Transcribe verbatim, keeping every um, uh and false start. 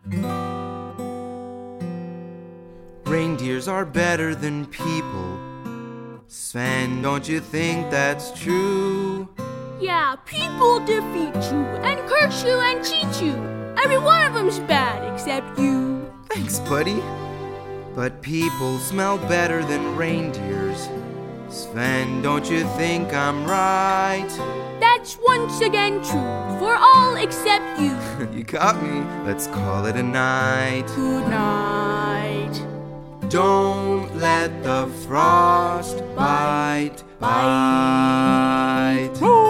Reindeers are better than people. Sven, don't you think that's true? Yeah, people defeat you and curse you and cheat you. Every one of them's bad except you. Thanks, buddy. But people smell better than reindeers. Sven, don't you think I'm right? That's once again true for all except you. You got me. Let's call it a night. Good night. Don't let the frost bite, bite. Bite.